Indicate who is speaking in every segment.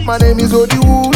Speaker 1: My name is Odi Woods.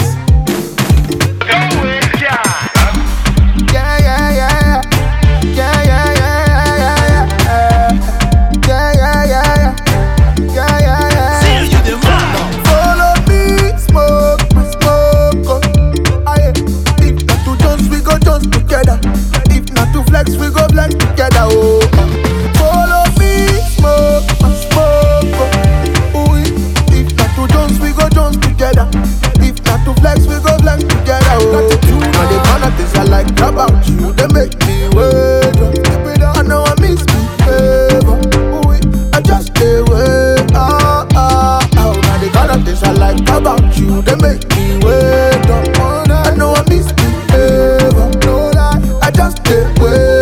Speaker 1: We go flex together, oh. Follow me, smoke, smoke, oh. If not to Jones, we go Jones together. If not to flex, we go flex together, oh. Now the kind of things I like about you, they make me wait. I know I miss me, favor, oh. I just stay away, oh. Now the kind of things I like about you, they make me wait. I know I miss me, favor, no lie. I just stay away.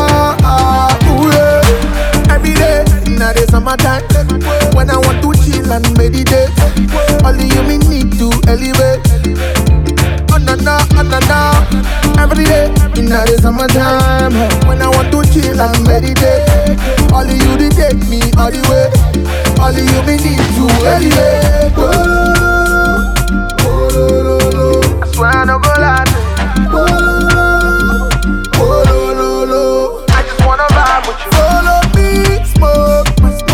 Speaker 1: Summertime, when I want to chill and meditate, only you me need to elevate. Oh no no, oh no no. Every day in the summertime, when I want to chill and meditate, only you to take me all the way. Only you me need to elevate. I swear I no go lie. I just wanna vibe with you. Follow me, smoke.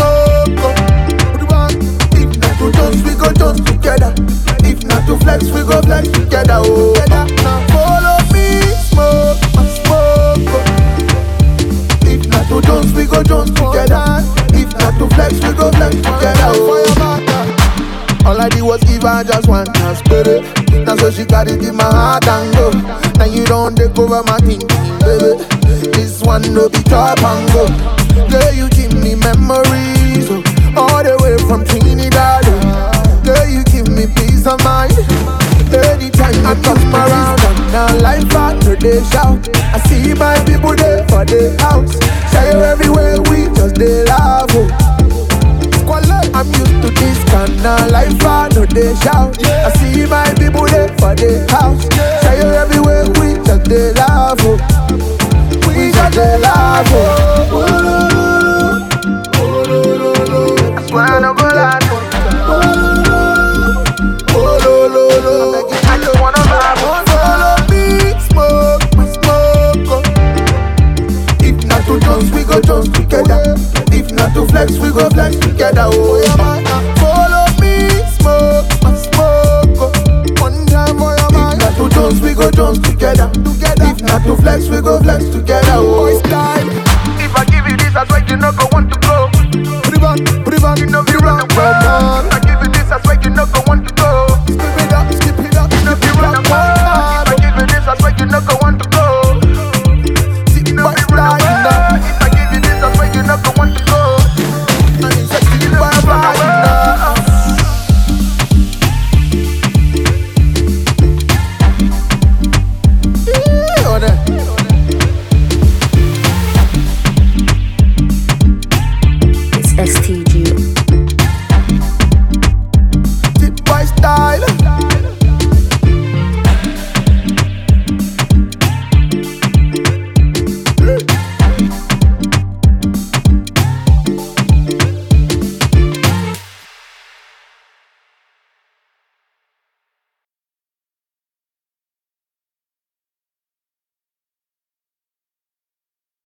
Speaker 1: If not to flex, we go flex together, oh. Follow me, smoke, smoke. If not to Jones, we go Jones together. If not to flex, we go flex together, oh. All I did was give her just one chance, baby. Now so she got it in my heart and go. Now you don't take over my thinking, baby. This one no be top and go. Girl, you give me memories, oh, all the way from Trinidad, oh. Girl, you give me peace of mind. Anytime you come around, now life after they shout. I see my people there for the house. Share everywhere, we just they laugh. Oh. I'm used to this kind of life after they shout. I see my people there for the house. Share everywhere, we just they laugh. Oh. We just they laugh. Oh. I swear I no go lie. We go Jones together. If not to flex, we go flex together, oh. Follow me, smoke, smoke. One time, oh, yeah, if not to Jones, we go Jones together. If not to flex, we go flex together, oh. If I give you this, I swear you not go